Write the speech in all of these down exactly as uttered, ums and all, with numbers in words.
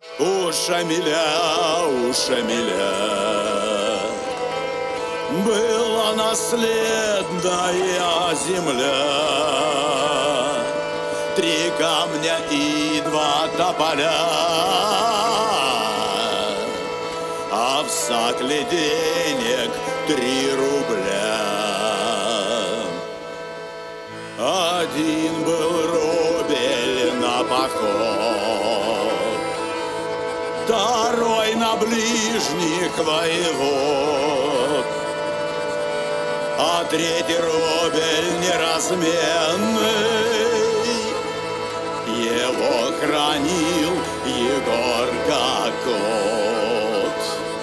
У Шамиля, у Шамиля была наследная земля, три камня и два тополя, а в сакле денег три рубля. Один был рубель на поход, второй на ближних воевод, а третий рубель неразменный, его хранил Егор как кот.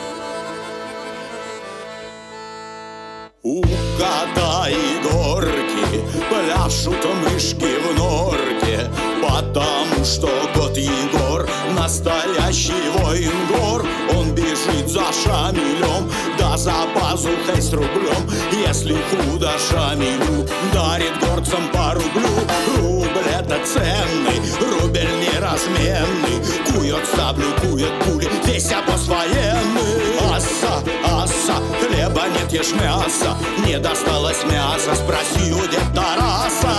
У кота Егорки пляшут мышки в норке, потому что кот Егор настоящий воин гор. Он бежит за Шамилем, да за пазухой с рублем. Если худо Шамилю, дарит горцам по рублю. Рубль это ценный, рубль неразменный, кует саблю, кует пули, весь обоз военный. Аса, аса, хлеба нет, ешь мясо, не досталось мяса, спроси у деда Тараса.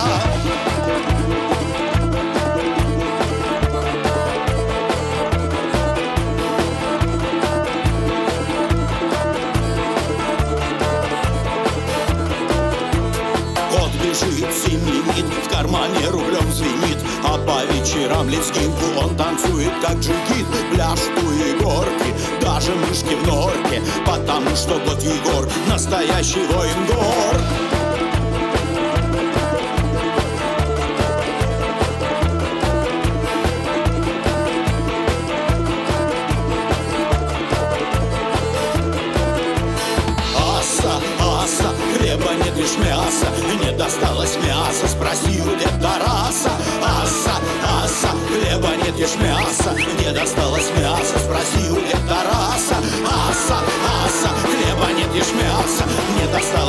Кот бежит, семенит, в кармане рублем звенит, а по вечерам лезгинку он танцует, как джигит. Пляшут у Егорки даже мышки в норке, потому что кот Егор настоящий воин гор. Аса, аса, хлеба нет, лишь мясо, не досталось мяса, спроси у деда Тараса. Аса, аса, хлеба нет, ешь мясо, не досталось мяса, спроси у деда Тараса. Аса, аса, хлеба нет, ешь мясо, не досталось